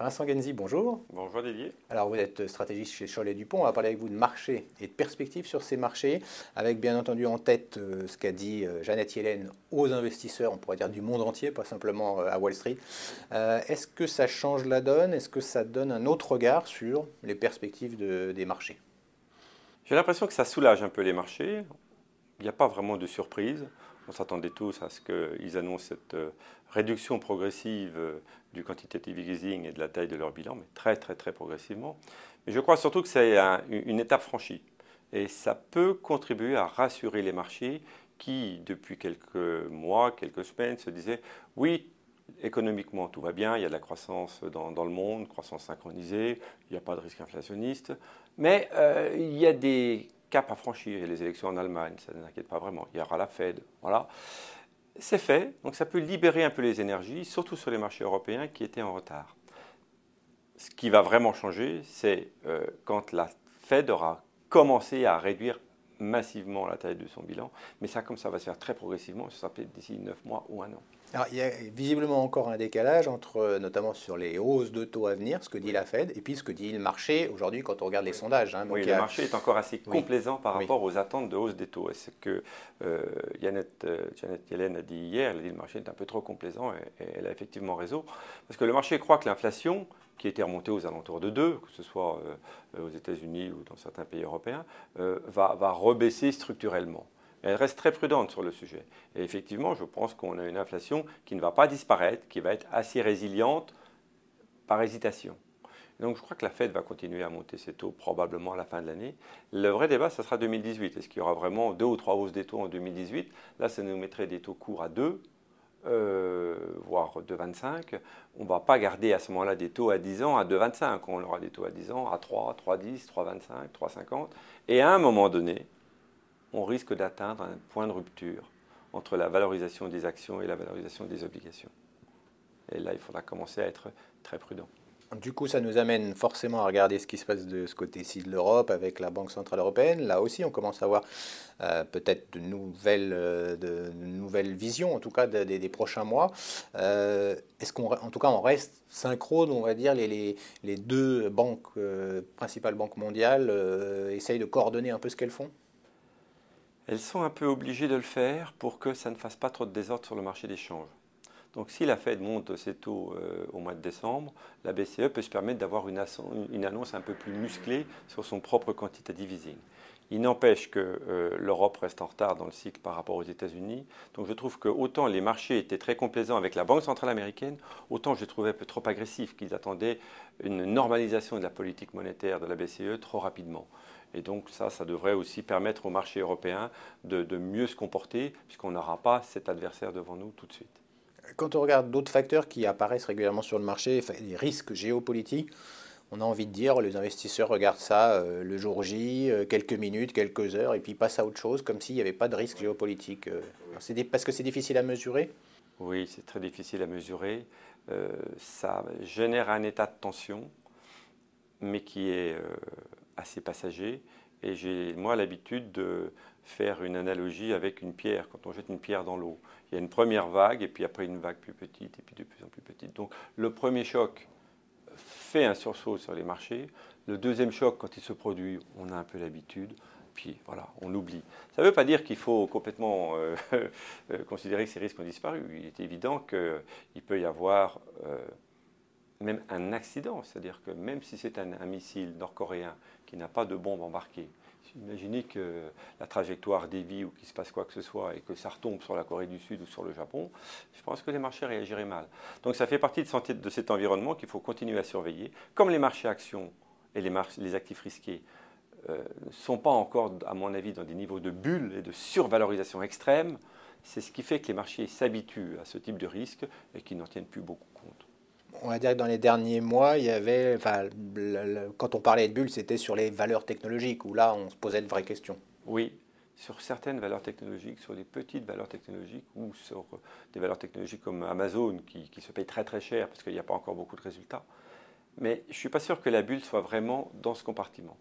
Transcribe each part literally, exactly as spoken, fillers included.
Vincent Genzi, bonjour. Bonjour Didier. Alors vous êtes stratégiste chez Cholet Dupont, on va parler avec vous de marché et de perspectives sur ces marchés, avec bien entendu en tête euh, ce qu'a dit euh, Janet Yellen aux investisseurs, on pourrait dire du monde entier, pas simplement euh, à Wall Street. Euh, Est-ce que ça change la donne? Est-ce que ça donne un autre regard sur les perspectives de- des marchés? J'ai l'impression que ça soulage un peu les marchés. Il n'y a pas vraiment de surprise. On s'attendait tous à ce qu'ils annoncent cette euh, réduction progressive euh, du quantitative easing et de la taille de leur bilan, mais très très très progressivement. Mais je crois surtout que c'est un- une étape franchie. Et ça peut contribuer à rassurer les marchés qui, depuis quelques mois, quelques semaines, se disaient oui, économiquement tout va bien, il y a de la croissance dans, dans le monde, croissance synchronisée, il n'y a pas de risque inflationniste, mais euh, il y a des caps à franchir. Il y a les élections en Allemagne, ça ne nous inquiète pas vraiment. Il y aura la Fed, voilà. C'est fait, donc ça peut libérer un peu les énergies, surtout sur les marchés européens qui étaient en retard. Ce qui va vraiment changer, c'est euh, quand la Fed aura commencé à réduire massivement la taille de son bilan, mais ça, comme ça va se faire très progressivement, ça sera peut-être d'ici neuf mois ou un an. Alors, il y a visiblement encore un décalage entre, euh, notamment sur les hausses de taux à venir, ce que dit Oui. la Fed, et puis ce que dit le marché aujourd'hui quand on regarde les sondages, hein. Donc, Oui, il y le a- marché est encore assez Oui, complaisant par oui. rapport aux attentes de hausse des taux. Et c'est que euh, Janet, euh, Janet Yellen a dit hier, elle a dit que le marché est un peu trop complaisant, et, et elle a effectivement raison. Parce que le marché croit que l'inflation, qui était remontée aux alentours de deux, que ce soit euh, aux États-Unis ou dans certains pays européens, euh, va, va rebaisser structurellement. Elle reste très prudente sur le sujet. Et effectivement, je pense qu'on a une inflation qui ne va pas disparaître, qui va être assez résiliente par hésitation. Donc je crois que la Fed va continuer à monter ses taux probablement à la fin de l'année. Le vrai débat, ça sera deux mille dix-huit. Est-ce qu'il y aura vraiment deux ou trois hausses des taux en deux mille dix-huit? Là, ça nous mettrait des taux courts à deux, euh, voire deux virgule vingt-cinq. On ne va pas garder à ce moment-là des taux à dix ans à deux virgule vingt-cinq. On aura des taux à dix ans à trois, trois virgule dix, trois virgule vingt-cinq, trois virgule cinquante. Et à un moment donné, on risque d'atteindre un point de rupture entre la valorisation des actions et la valorisation des obligations. Et là, il faudra commencer à être très prudent. Du coup, ça nous amène forcément à regarder ce qui se passe de ce côté-ci de l'Europe avec la Banque Centrale Européenne. Là aussi, on commence à avoir euh, peut-être de nouvelles, euh, de, de nouvelles visions, en tout cas de- de- des prochains mois. Euh, est-ce qu'on, en tout cas, on reste synchrone, on va dire, les, les, les deux banques, euh, principales banques mondiales, euh, essayent de coordonner un peu ce qu'elles font? Elles sont un peu obligées de le faire pour que ça ne fasse pas trop de désordre sur le marché des changes. Donc si la Fed monte ses taux euh, au mois de décembre, la B C E peut se permettre d'avoir une, une annonce un peu plus musclée sur son propre quantitative easing. Il n'empêche que euh, l'Europe reste en retard dans le cycle par rapport aux États-Unis. Donc je trouve que autant les marchés étaient très complaisants avec la Banque centrale américaine, autant je les trouvais un peu trop agressifs, qu'ils attendaient une normalisation de la politique monétaire de la B C E trop rapidement. Et donc ça, ça devrait aussi permettre au marché européen de, de mieux se comporter, puisqu'on n'aura pas cet adversaire devant nous tout de suite. Quand on regarde d'autres facteurs qui apparaissent régulièrement sur le marché, enfin, les risques géopolitiques, on a envie de dire, les investisseurs regardent ça euh, le jour J, euh, quelques minutes, quelques heures, et puis passent à autre chose, comme s'il n'y avait pas de risque géopolitique. Euh, alors, c'est des- parce que c'est difficile à mesurer. Oui, c'est très difficile à mesurer. Euh, ça génère un état de tension, mais qui est euh, assez passager. Et j'ai, moi, l'habitude de faire une analogie avec une pierre. Quand on jette une pierre dans l'eau, il y a une première vague, et puis après une vague plus petite, et puis de plus en plus petite. Donc, le premier choc fait un sursaut sur les marchés. Le deuxième choc, quand il se produit, on a un peu l'habitude. Puis voilà, on oublie. Ça ne veut pas dire qu'il faut complètement euh, considérer que ces risques ont disparu. Il est évident qu'il peut y avoir euh, même un accident. C'est-à-dire que même si c'est un, un missile nord-coréen qui n'a pas de bombe embarquée, imaginez que la trajectoire dévie ou qu'il se passe quoi que ce soit et que ça retombe sur la Corée du Sud ou sur le Japon, je pense que les marchés réagiraient mal. Donc ça fait partie de, de cet environnement qu'il faut continuer à surveiller. Comme les marchés actions et les, marchés, les actifs risqués ne euh, sont pas encore, à mon avis, dans des niveaux de bulle et de survalorisation extrême, c'est ce qui fait que les marchés s'habituent à ce type de risque et qu'ils n'en tiennent plus beaucoup compte. On va dire que dans les derniers mois, il y avait, enfin, le- le- quand on parlait de bulles, c'était sur les valeurs technologiques, où là, on se posait de vraies questions. Oui, sur certaines valeurs technologiques, sur les petites valeurs technologiques ou sur des valeurs technologiques comme Amazon qui, qui se payent très très cher parce qu'il n'y a pas encore beaucoup de résultats. Mais je ne suis pas sûr que la bulle soit vraiment dans ce compartiment.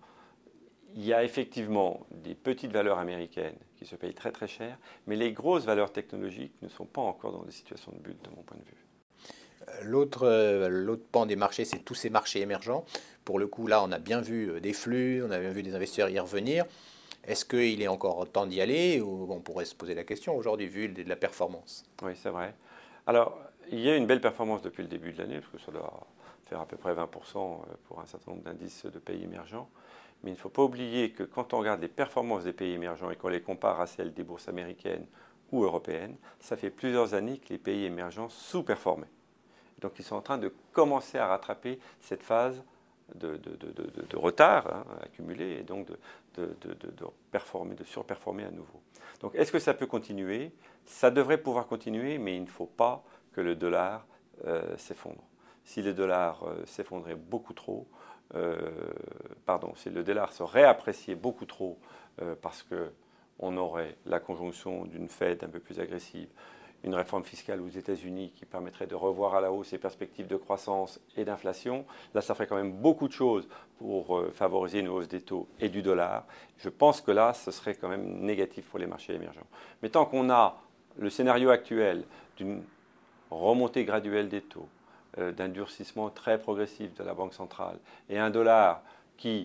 Il y a effectivement des petites valeurs américaines qui se payent très très cher, mais les grosses valeurs technologiques ne sont pas encore dans des situations de bulle de mon point de vue. L'autre euh, l'autre pan des marchés, c'est tous ces marchés émergents. Pour le coup, là, on a bien vu euh, des flux, on a bien vu des investisseurs y revenir. Est-ce qu'il est encore temps d'y aller ou on pourrait se poser la question aujourd'hui vu de la performance? Oui, c'est vrai. Alors, il y a une belle performance depuis le début de l'année, parce que ça doit faire à peu près vingt pour cent pour un certain nombre d'indices de pays émergents. Mais il ne faut pas oublier que quand on regarde les performances des pays émergents et qu'on les compare à celles des bourses américaines ou européennes, ça fait plusieurs années que les pays émergents sous-performaient. Donc ils sont en train de commencer à rattraper cette phase de, de, de, de, de retard hein, accumulé et donc de, de, de, performer, de surperformer à nouveau. Donc est-ce que ça peut continuer? Ça devrait pouvoir continuer, mais il ne faut pas que le dollar euh, s'effondre. Si le dollar euh, s'effondrait beaucoup trop, euh, pardon, si le dollar se réappréciait beaucoup trop euh, parce qu'on aurait la conjonction d'une Fed un peu plus agressive, une réforme fiscale aux États-Unis qui permettrait de revoir à la hausse les perspectives de croissance et d'inflation. Là, ça ferait quand même beaucoup de choses pour euh, favoriser une hausse des taux et du dollar. Je pense que là, ce serait quand même négatif pour les marchés émergents. Mais tant qu'on a le scénario actuel d'une remontée graduelle des taux, euh, d'un durcissement très progressif de la Banque centrale et un dollar qui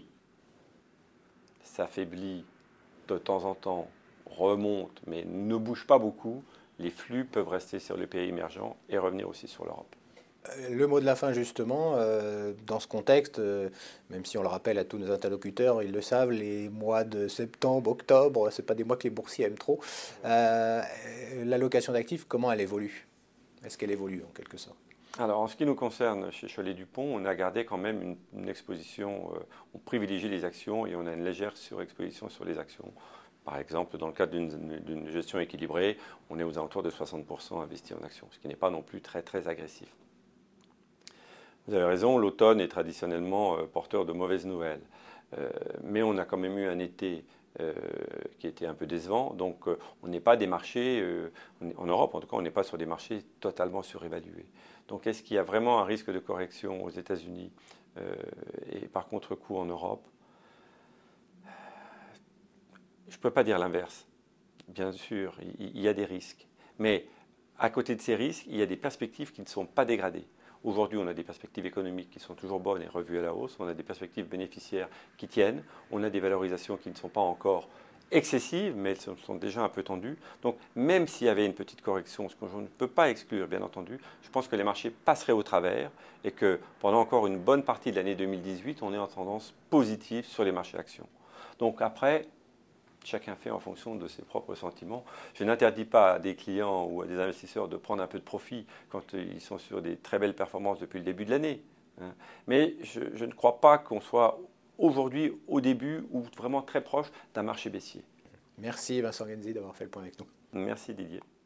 s'affaiblit de temps en temps, remonte mais ne bouge pas beaucoup, les flux peuvent rester sur les pays émergents et revenir aussi sur l'Europe. Le mot de la fin, justement, euh, dans ce contexte, euh, même si on le rappelle à tous nos interlocuteurs, ils le savent, les mois de septembre, octobre, ce pas des mois que les boursiers aiment trop. Euh, L'allocation d'actifs, comment elle évolue? Est-ce qu'elle évolue en quelque sorte? Alors, en ce qui nous concerne, chez Cholet-Dupont, on a gardé quand même une, une exposition, euh, on privilégie les actions et on a une légère surexposition sur les actions. Par exemple, dans le cadre d'une gestion équilibrée, on est aux alentours de soixante pour cent investi en actions, ce qui n'est pas non plus très, très agressif. Vous avez raison, l'automne est traditionnellement euh, porteur de mauvaises nouvelles. Euh, mais on a quand même eu un été euh, qui était un peu décevant. Donc euh, on n'est pas des marchés, euh, en Europe en tout cas, on n'est pas sur des marchés totalement surévalués. Donc est-ce qu'il y a vraiment un risque de correction aux États-Unis euh, et par contre-coup en Europe? Je ne peux pas dire l'inverse. Bien sûr, il, il y a des risques. Mais à côté de ces risques, il y a des perspectives qui ne sont pas dégradées. Aujourd'hui, on a des perspectives économiques qui sont toujours bonnes et revues à la hausse. On a des perspectives bénéficiaires qui tiennent. On a des valorisations qui ne sont pas encore excessives, mais elles sont déjà un peu tendues. Donc, même s'il y avait une petite correction, ce que je ne peux pas exclure, bien entendu, je pense que les marchés passeraient au travers et que pendant encore une bonne partie de l'année deux mille dix-huit, on est en tendance positive sur les marchés actions. Donc après, chacun fait en fonction de ses propres sentiments. Je n'interdis pas à des clients ou à des investisseurs de prendre un peu de profit quand ils sont sur des très belles performances depuis le début de l'année. Mais je, je ne crois pas qu'on soit aujourd'hui au début ou vraiment très proche d'un marché baissier. Merci Vincent Genzi d'avoir fait le point avec nous. Merci Didier.